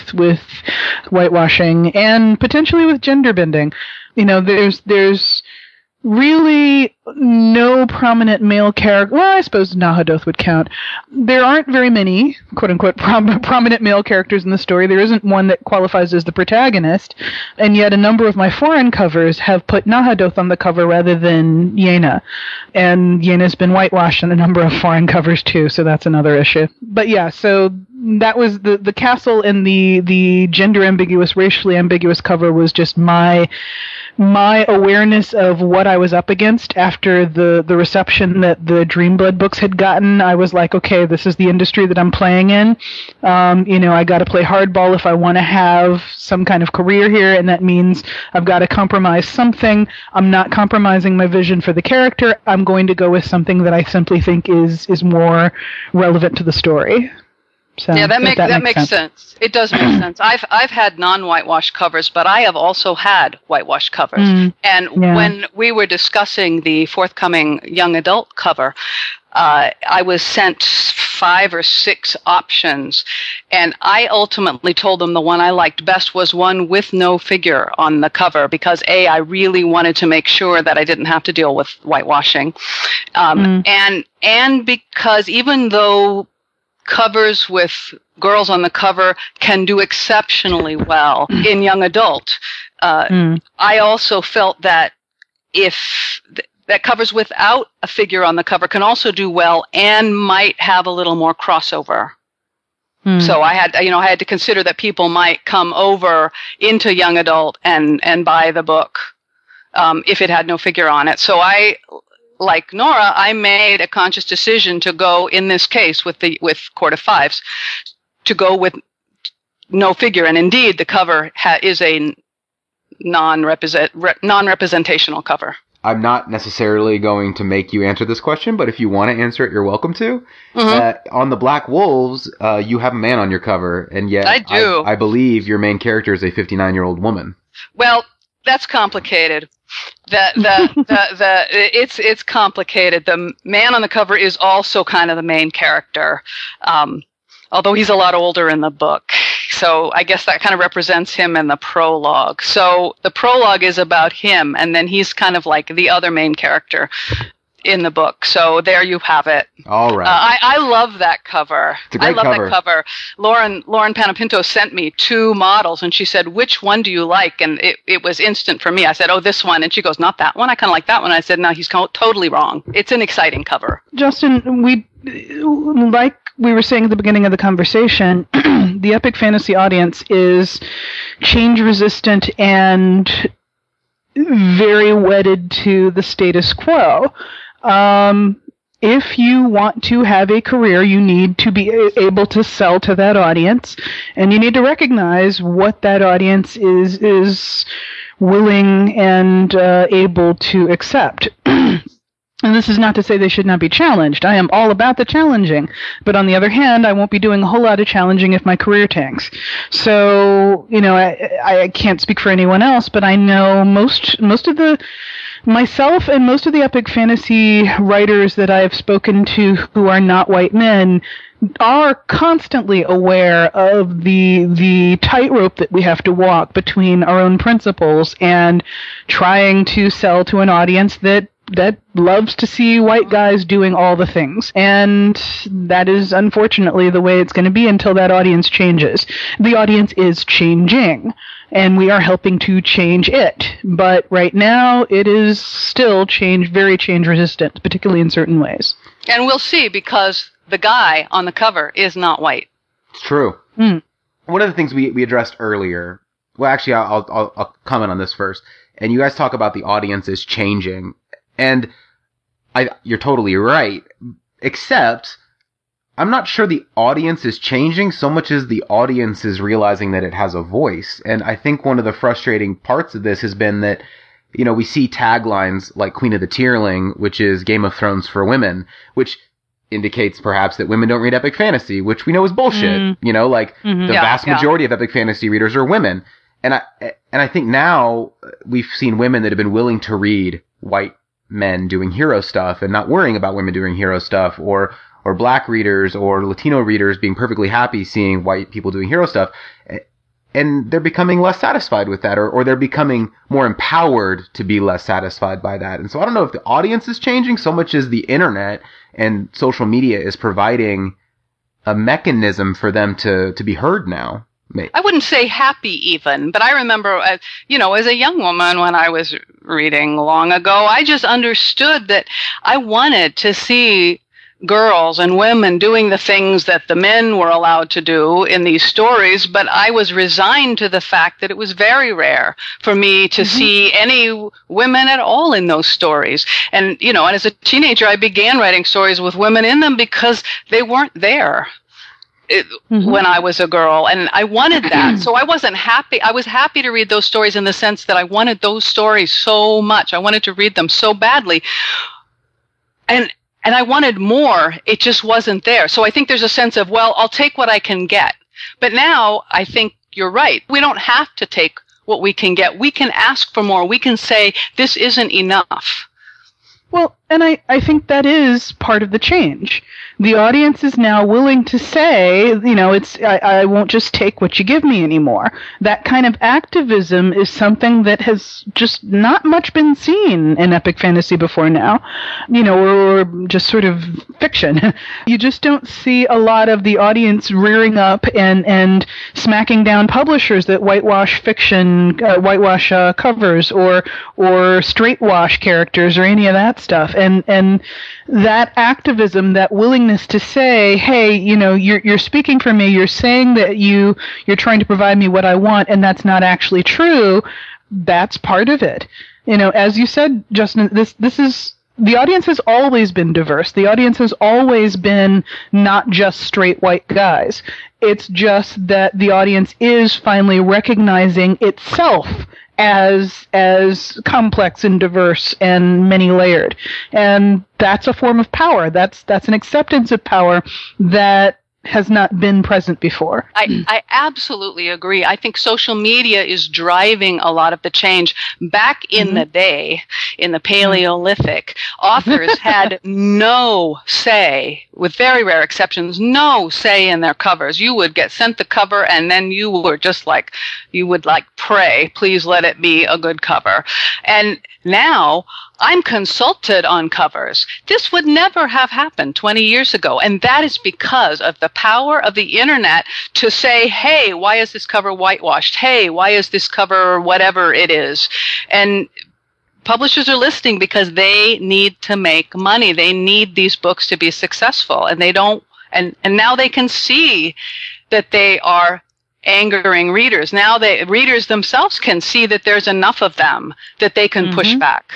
whitewashing and potentially with gender bending. There's really no prominent male character. Well, I suppose Nahadoth would count. There aren't very many, quote-unquote, prominent male characters in the story. There isn't one that qualifies as the protagonist, and yet a number of my foreign covers have put Nahadoth on the cover rather than Yena. And Yena's been whitewashed on a number of foreign covers, too, so that's another issue. But yeah, so that was the castle, and the gender-ambiguous, racially ambiguous cover was just my awareness of what I was up against after the reception that the Dreamblood books had gotten. I was like, okay, this is the industry that I'm playing in. I got to play hardball if I want to have some kind of career here, and that means I've got to compromise something. I'm not compromising my vision for the character. I'm going to go with something that I simply think is more relevant to the story. So, yeah, that makes sense. It does make sense. I've had non-whitewashed covers, but I have also had whitewashed covers. When we were discussing the forthcoming young adult cover, I was sent 5 or 6 options, and I ultimately told them the one I liked best was one with no figure on the cover because I really wanted to make sure that I didn't have to deal with whitewashing, and because even though covers with girls on the cover can do exceptionally well in young adult, I also felt that that covers without a figure on the cover can also do well and might have a little more crossover. So I had to consider that people might come over into young adult and buy the book if it had no figure on it. So like Nora, I made a conscious decision to go in this case with Court of Fives, to go with no figure, and indeed the cover is a non-representational cover. I'm not necessarily going to make you answer this question, but if you want to answer it, you're welcome to. On the Black Wolves, you have a man on your cover, and yet I do. I believe your main character is a 59-year-old woman. Well, that's complicated. It's complicated. The man on the cover is also kind of the main character, although he's a lot older in the book. So I guess that kind of represents him in the prologue. So the prologue is about him, and then he's kind of like the other main character in the book. So there you have it. All right. I love that cover. It's a great cover. I love that cover. Lauren Panapinto sent me 2 models, and she said, "Which one do you like?" And it was instant for me. I said, "Oh, this one." And she goes, "Not that one. I kind of like that one." I said, "No, he's totally wrong. It's an exciting cover." Justin, like we were saying at the beginning of the conversation, the epic fantasy audience is change-resistant and very wedded to the status quo. If you want to have a career, you need to be able to sell to that audience, and you need to recognize what that audience is willing and able to accept. And this is not to say they should not be challenged. I am all about the challenging. But on the other hand, I won't be doing a whole lot of challenging if my career tanks. So, I can't speak for anyone else, but I know most of myself and most of the epic fantasy writers that I have spoken to who are not white men are constantly aware of the tightrope that we have to walk between our own principles and trying to sell to an audience that loves to see white guys doing all the things. And that is unfortunately the way it's going to be until that audience changes. The audience is changing, and we are helping to change it. But right now, it is still very change resistant, particularly in certain ways. And we'll see, because the guy on the cover is not white. It's true. One of the things we addressed earlier, well, actually, I'll comment on this first. And you guys talk about the audience is changing. And you're totally right, except I'm not sure the audience is changing so much as the audience is realizing that it has a voice. And I think one of the frustrating parts of this has been that, you know, we see taglines like Queen of the Tierling, which is Game of Thrones for women, which indicates perhaps that women don't read epic fantasy, which we know is bullshit. You know, like the vast majority of epic fantasy readers are women. And I think now we've seen women that have been willing to read white men doing hero stuff and not worrying about women doing hero stuff, or black readers or Latino readers being perfectly happy seeing white people doing hero stuff. And they're becoming less satisfied with that, or they're becoming more empowered to be less satisfied by that. And so I don't know if the audience is changing so much as the internet and social media is providing a mechanism for them to be heard now. I wouldn't say happy even, but I remember, as a young woman when I was reading long ago, I just understood that I wanted to see girls and women doing the things that the men were allowed to do in these stories, but I was resigned to the fact that it was very rare for me to see any women at all in those stories. And, and as a teenager, I began writing stories with women in them because they weren't there. When I was a girl, and I wanted that. So I wasn't happy. I was happy to read those stories in the sense that I wanted those stories so much. I wanted to read them so badly. And I wanted more. It just wasn't there. So I think there's a sense of, well, I'll take what I can get. But now I think you're right. We don't have to take what we can get. We can ask for more. We can say, this isn't enough. Well, and I think that is part of the change. The audience is now willing to say, I won't just take what you give me anymore. That kind of activism is something that has just not much been seen in epic fantasy before now, or just sort of fiction. You just don't see a lot of the audience rearing up and smacking down publishers that whitewash fiction, whitewash covers, or straightwash characters, or any of that stuff. And that activism, that willingness to say, hey, you're speaking for me, you're saying that you're trying to provide me what I want, and that's not actually true, that's part of it. As you said, Justin, this is, the audience has always been diverse. The audience has always been not just straight white guys. It's just that the audience is finally recognizing itself as complex and diverse and many-layered. And that's a form of power. That's an acceptance of power that has not been present before. I absolutely agree. I think social media is driving a lot of the change. Back in the day, in the Paleolithic, authors had no say, with very rare exceptions, no say in their covers. You would get sent the cover, and then you were just like, you would pray, please let it be a good cover. And now I'm consulted on covers. This would never have happened 20 years ago. And that is because of the power of the internet to say, hey, why is this cover whitewashed? Hey, why is this cover whatever it is? And publishers are listening because they need to make money. They need these books to be successful. And they don't, and now they can see that they are angering readers. Now readers themselves can see that there's enough of them that they can push back.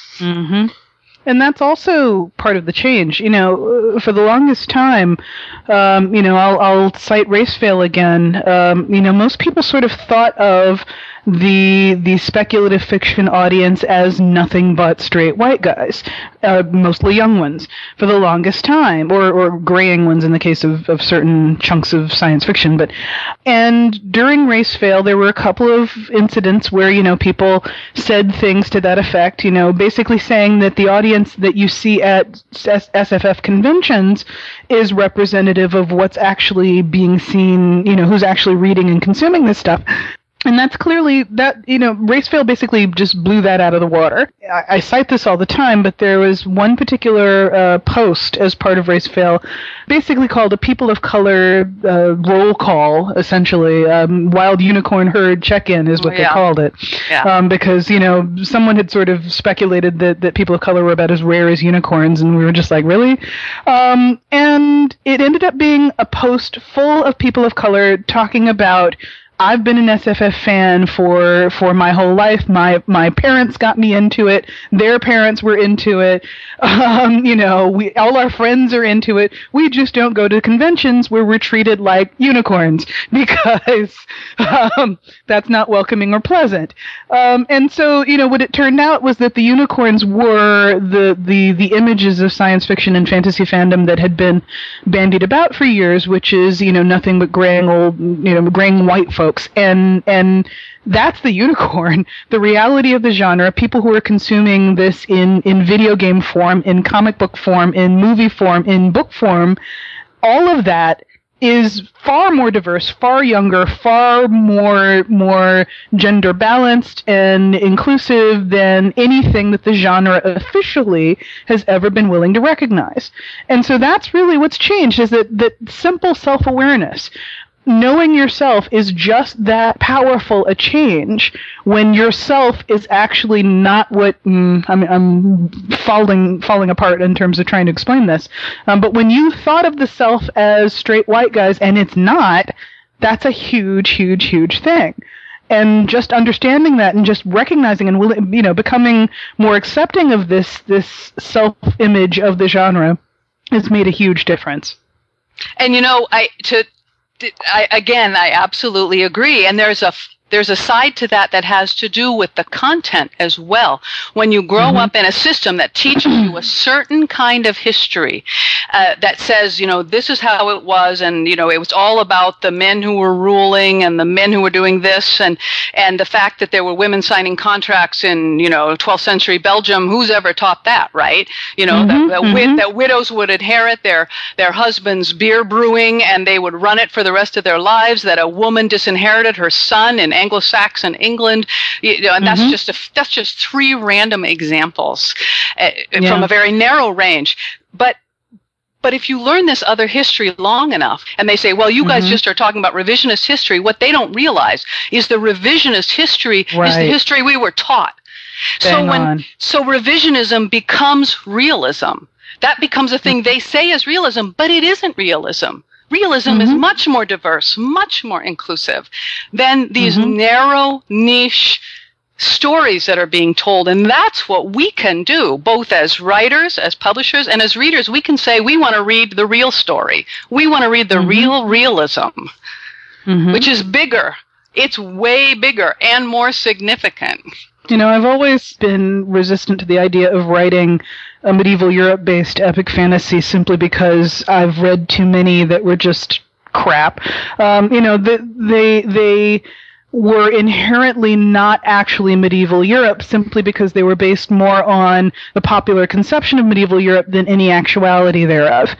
And that's also part of the change. For the longest time, I'll cite Racefail again. Most people sort of thought of the speculative fiction audience as nothing but straight white guys, mostly young ones, for the longest time, or graying ones in the case of certain chunks of science fiction. And during Race Fail, there were a couple of incidents where, people said things to that effect, basically saying that the audience that you see at SFF conventions is representative of what's actually being seen, who's actually reading and consuming this stuff. And that's clearly that, Race Fail basically just blew that out of the water. I cite this all the time, but there was one particular post as part of Race Fail, basically called a People of Color roll call, essentially. Wild Unicorn Herd check-in is what they called it. Yeah. Because, someone had sort of speculated that people of color were about as rare as unicorns, and we were just like, really? And it ended up being a post full of people of color talking about, I've been an SFF fan for my whole life. My parents got me into it. Their parents were into it. All our friends are into it. We just don't go to conventions where we're treated like unicorns because that's not welcoming or pleasant. And so, what it turned out was that the unicorns were the images of science fiction and fantasy fandom that had been bandied about for years, which is, nothing but graying white folks. And that's the unicorn. The reality of the genre, people who are consuming this in video game form, in comic book form, in movie form, in book form, all of that is far more diverse, far younger, far more gender balanced and inclusive than anything that the genre officially has ever been willing to recognize. And so that's really what's changed, is that simple self-awareness. Knowing yourself is just that powerful a change when yourself is actually not what I'm falling apart in terms of trying to explain this. But when you thought of the self as straight white guys and it's not, that's a huge, huge, huge thing. And just understanding that and just recognizing and becoming more accepting of this self-image of the genre has made a huge difference. And I absolutely agree. And there's a side to that has to do with the content as well. When you grow up in a system that teaches you a certain kind of history, that says, this is how it was, and, it was all about the men who were ruling and the men who were doing this, and the fact that there were women signing contracts in, 12th century Belgium, who's ever taught that, right? That widows would inherit their husband's beer brewing and they would run it for the rest of their lives, that a woman disinherited her son in Anglo-Saxon England, and that's just three random examples from a very narrow range. But if you learn this other history long enough, and they say, well, you guys just are talking about revisionist history, what they don't realize is the revisionist history is the history we were taught. So revisionism becomes realism. That becomes a thing they say is realism, but it isn't realism. Realism is much more diverse, much more inclusive than these narrow niche stories that are being told. And that's what we can do, both as writers, as publishers, and as readers. We can say we want to read the real story. We want to read the real realism, which is bigger. It's way bigger and more significant. I've always been resistant to the idea of writing a medieval Europe-based epic fantasy simply because I've read too many that were just crap. They were inherently not actually medieval Europe simply because they were based more on the popular conception of medieval Europe than any actuality thereof.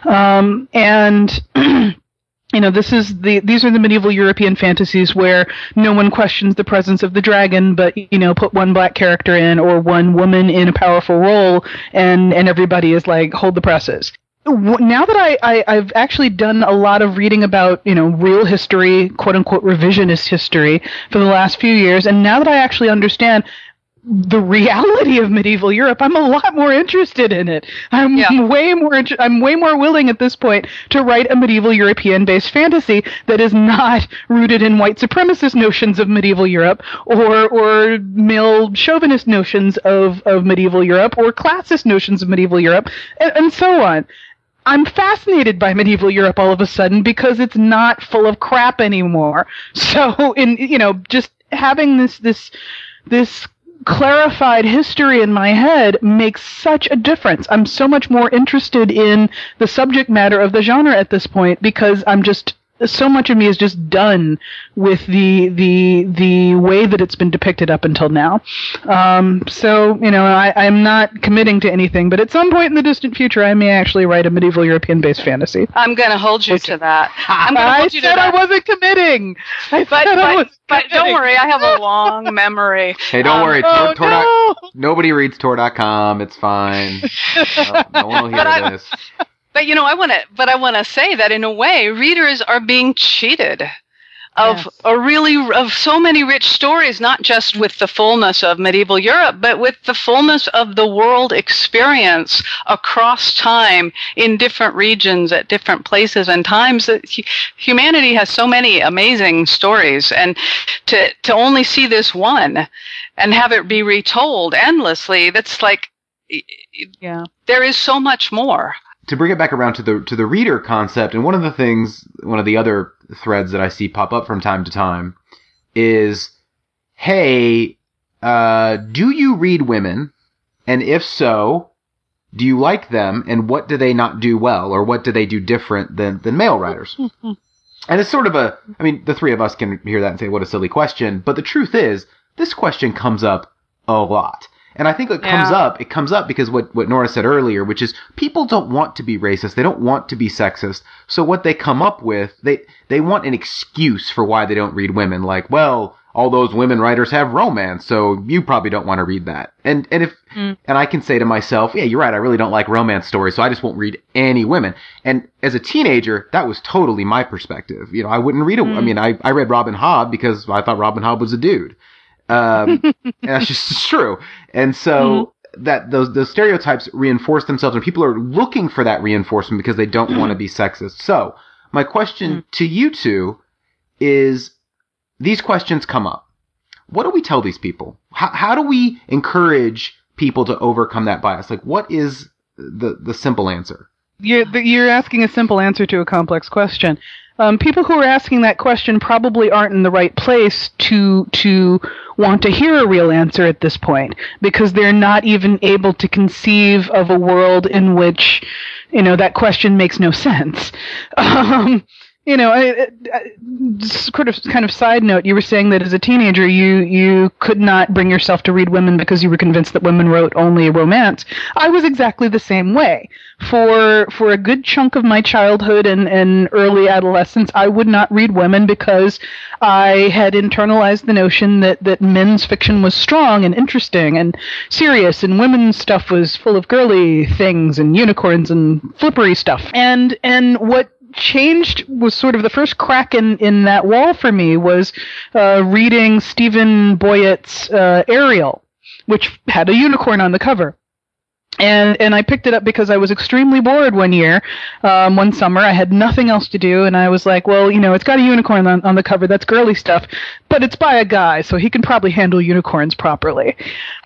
These are the medieval European fantasies where no one questions the presence of the dragon, but, put one black character in or one woman in a powerful role, and everybody is like, hold the presses. Now that I've actually done a lot of reading about, real history, quote unquote revisionist history for the last few years, and now that I actually understand the reality of medieval Europe, I'm a lot more interested in it. I'm way more willing at this point to write a medieval European-based fantasy that is not rooted in white supremacist notions of medieval Europe or male chauvinist notions of medieval Europe or classist notions of medieval Europe and so on. I'm fascinated by medieval Europe all of a sudden because it's not full of crap anymore. So, having this clarified history in my head makes such a difference. I'm so much more interested in the subject matter of the genre at this point because so much of me is just done with the way that it's been depicted up until now. So, I'm not committing to anything, but at some point in the distant future, I may actually write a medieval European-based fantasy. I'm going to hold you to that. I said I wasn't committing. But don't worry, I have a long memory. Hey, don't worry. Nobody reads Tor.com. It's fine. No one will hear this. But I want to say that in a way, readers are being cheated of so many rich stories, not just with the fullness of medieval Europe, but with the fullness of the world experience across time in different regions at different places and times. That humanity has so many amazing stories, and to only see this one and have it be retold endlessly, that's like, there is so much more. To bring it back around to the reader concept, and one of the other threads that I see pop up from time to time is, hey, do you read women? And if so, do you like them? And what do they not do well? Or what do they do different than male writers? And it's sort of the three of us can hear that and say, what a silly question. But the truth is, this question comes up a lot. And I think it comes up because what Nora said earlier, which is people don't want to be racist. They don't want to be sexist. So what they come up with, they want an excuse for why they don't read women. Like, well, all those women writers have romance, so you probably don't want to read that. And I can say to myself, yeah, you're right. I really don't like romance stories, so I just won't read any women. And as a teenager, that was totally my perspective. I wouldn't read I read Robin Hobb because I thought Robin Hobb was a dude. And that's just true. And so that those stereotypes reinforce themselves, and people are looking for that reinforcement because they don't want to be sexist. So my question to you two is, these questions come up. What do we tell these people? How do we encourage people to overcome that bias? Like, what is the simple answer? You're asking a simple answer to a complex question. People who are asking that question probably aren't in the right place to want to hear a real answer at this point, because they're not even able to conceive of a world in which, that question makes no sense. Kind of side note, you were saying that as a teenager you could not bring yourself to read women because you were convinced that women wrote only romance. I was exactly the same way. For a good chunk of my childhood and early adolescence, I would not read women because I had internalized the notion that men's fiction was strong and interesting and serious, and women's stuff was full of girly things and unicorns and flippery stuff. And what changed was sort of the first crack in that wall for me was reading Stephen Boyett's Ariel, which had a unicorn on the cover. And I picked it up because I was extremely bored one summer. I had nothing else to do, and I was like, well, it's got a unicorn on the cover. That's girly stuff, but it's by a guy, so he can probably handle unicorns properly.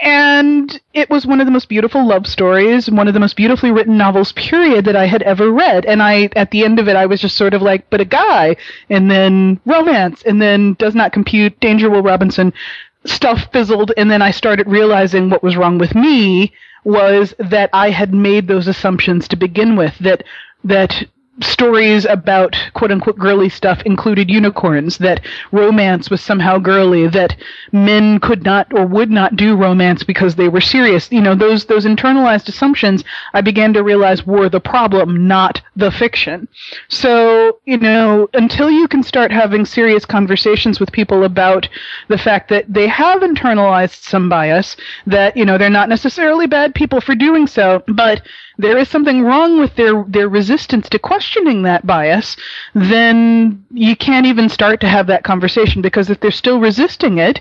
And it was one of the most beautiful love stories, one of the most beautifully written novels, period, that I had ever read. And at the end of it, I was just sort of like, but a guy, and then romance, and then does not compute, Danger Will Robinson, stuff fizzled, and then I started realizing what was wrong with me was that I had made those assumptions to begin with, that stories about quote-unquote girly stuff included unicorns, that romance was somehow girly, that men could not or would not do romance because they were serious. Those internalized assumptions, I began to realize, were the problem, not the fiction. So, until you can start having serious conversations with people about the fact that they have internalized some bias, that, they're not necessarily bad people for doing so, but there is something wrong with their resistance to questioning that bias, then you can't even start to have that conversation, because if they're still resisting it,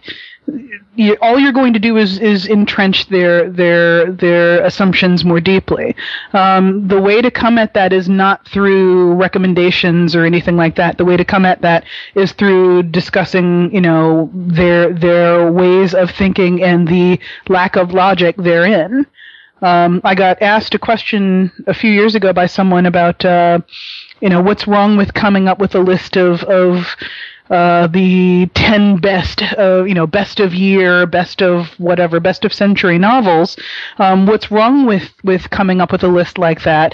all you're going to do is entrench their assumptions more deeply. The way to come at that is not through recommendations or anything like that. The way to come at that is through discussing, their ways of thinking and the lack of logic therein. I got asked a question a few years ago by someone about, what's wrong with coming up with a list of the 10 best, best of year, best of whatever, best of century novels. What's wrong with coming up with a list like that?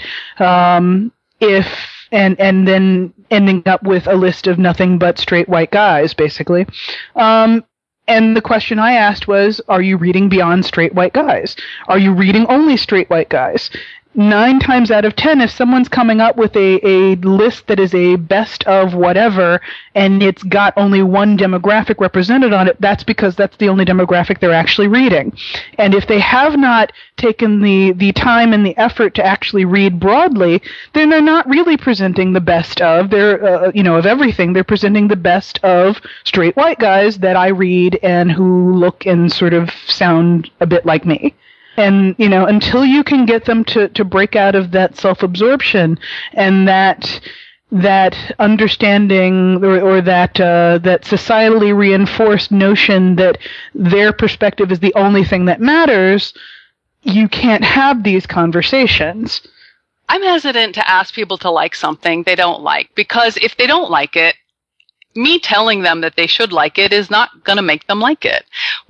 And then ending up with a list of nothing but straight white guys, basically. And the question I asked was, are you reading beyond straight white guys? Are you reading only straight white guys? 9 times out of 10, if someone's coming up with a list that is a best of whatever, and it's got only one demographic represented on it, that's because that's the only demographic they're actually reading. And if they have not taken the time and the effort to actually read broadly, then they're not really presenting the best of of everything. They're presenting the best of straight white guys that I read and who look and sort of sound a bit like me. And, until you can get them to break out of that self-absorption and that understanding or that societally reinforced notion that their perspective is the only thing that matters, you can't have these conversations. I'm hesitant to ask people to like something they don't like, because if they don't like it, me telling them that they should like it is not going to make them like it.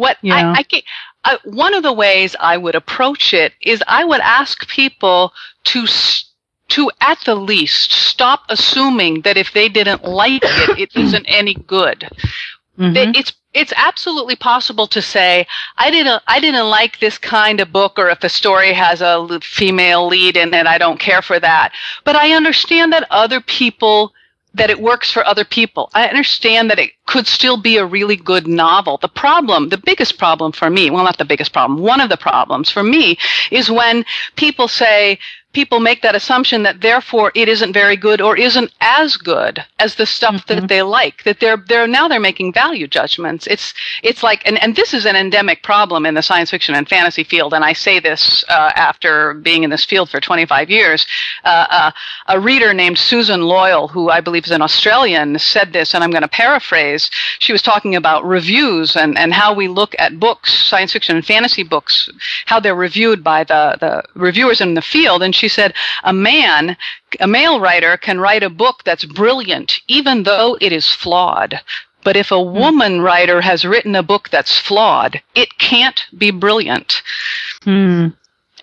One of the ways I would approach it is I would ask people to at the least stop assuming that if they didn't like it, it isn't any good. Mm-hmm. It's absolutely possible to say, I didn't like this kind of book, or if a story has a female lead in it, I don't care for that. But I understand that that it works for other people. I understand that it could still be a really good novel. The biggest problem for me, well, not the biggest problem, one of the problems for me is when people make that assumption that therefore it isn't very good or isn't as good as the stuff that they like, that they're making value judgments. It's like, and this is an endemic problem in the science fiction and fantasy field, and I say this after being in this field for 25 years. A reader named Susan Loyal, who I believe is an Australian, said this, and I'm going to paraphrase. She was talking about reviews and how we look at books, science fiction and fantasy books, how they're reviewed by the reviewers in the field, and she said, a male writer can write a book that's brilliant, even though it is flawed. But if a woman writer has written a book that's flawed, it can't be brilliant. And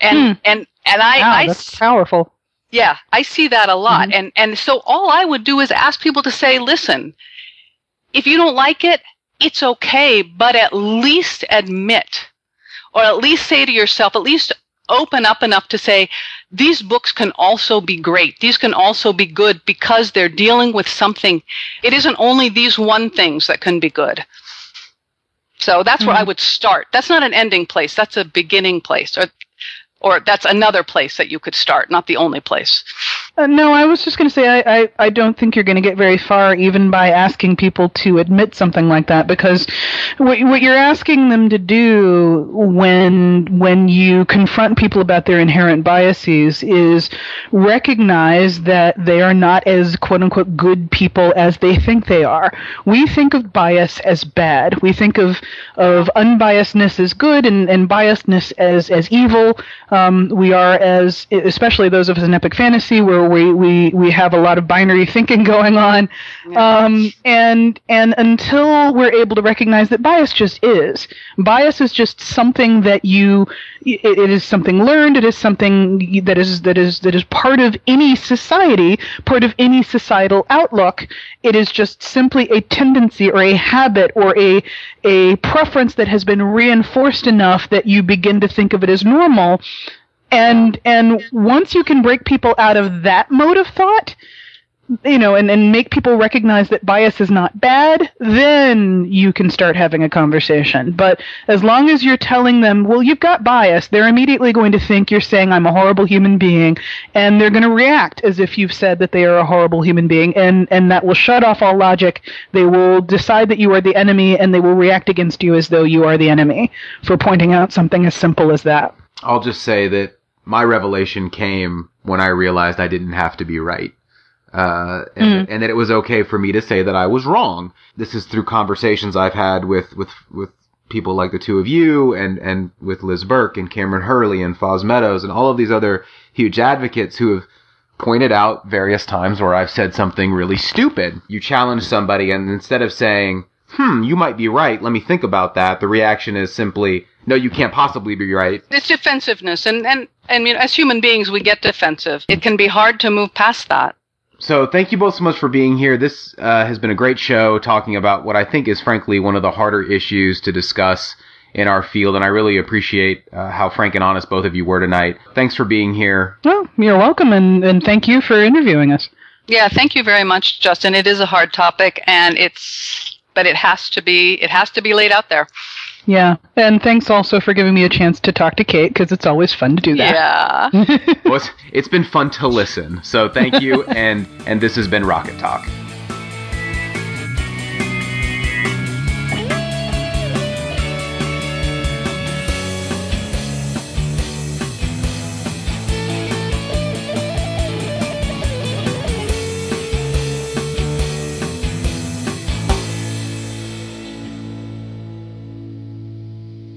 that's powerful. Yeah, I see that a lot. And so all I would do is ask people to say, listen, if you don't like it, it's okay, but at least admit, or at least say to yourself, at least open up enough to say, these books can also be great. These can also be good because they're dealing with something. It isn't only these one things that can be good. So that's where I would start. That's not an ending place. That's a beginning place. Or that's another place that you could start, not the only place. No, I was just going to say I don't think you're going to get very far even by asking people to admit something like that, because what you're asking them to do when you confront people about their inherent biases is recognize that they are not as quote-unquote good people as they think they are. We think of bias as bad. We think of unbiasedness as good and biasedness as evil. We are, as especially those of us in epic fantasy, where we have a lot of binary thinking going on, and until we're able to recognize that bias is just something that it is something learned, it is something that is part of any society, part of any societal outlook. It is just simply a tendency or a habit or a preference that has been reinforced enough that you begin to think of it as normal. And once you can break people out of that mode of thought, and make people recognize that bias is not bad, then you can start having a conversation. But as long as you're telling them, well, you've got bias, they're immediately going to think you're saying I'm a horrible human being, and they're going to react as if you've said that they are a horrible human being, and that will shut off all logic. They will decide that you are the enemy, and they will react against you as though you are the enemy for pointing out something as simple as that. I'll just say that my revelation came when I realized I didn't have to be right. And that it was okay for me to say that I was wrong. This is through conversations I've had with people like the two of you and with Liz Burke and Cameron Hurley and Foz Meadows and all of these other huge advocates who have pointed out various times where I've said something really stupid. You challenge somebody, and instead of saying, you might be right, let me think about that, the reaction is simply, no, you can't possibly be right. It's defensiveness, and as human beings, we get defensive. It can be hard to move past that. So thank you both so much for being here. This has been a great show talking about what I think is, frankly, one of the harder issues to discuss in our field, and I really appreciate how frank and honest both of you were tonight. Thanks for being here. Well, you're welcome, and thank you for interviewing us. Yeah, thank you very much, Justin. It is a hard topic, but it has to be laid out there. Yeah, and thanks also for giving me a chance to talk to Kate, because it's always fun to do that. Yeah. Well, it's been fun to listen, so thank you, and this has been Rocket Talk.